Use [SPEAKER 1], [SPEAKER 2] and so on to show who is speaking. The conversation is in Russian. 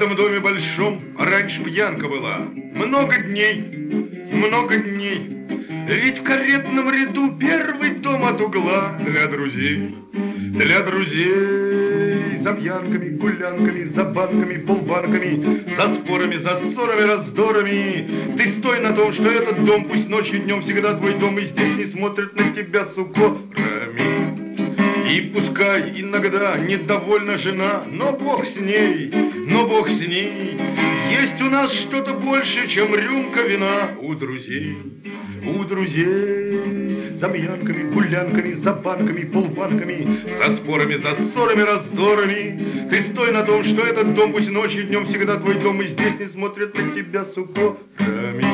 [SPEAKER 1] этом доме большом раньше пьянка была. Много дней, много дней. Ведь в каретном ряду первый дом от угла для друзей. Для друзей. За пьянками, гулянками, за банками, полбанками, за спорами, за ссорами, раздорами. Ты стой на том, что этот дом, пусть ночью и днем всегда твой дом, и здесь не смотрят на тебя с укорами. И пускай иногда недовольна жена, но Бог с ней, но Бог с ней. Есть у нас что-то больше, чем рюмка вина у друзей. У друзей. За пьянками, гулянками, за банками, полбанками, за спорами, за ссорами, раздорами. Ты стой на том, что этот дом, пусть ночью и днем всегда твой дом, и здесь не смотрят на тебя с укорами.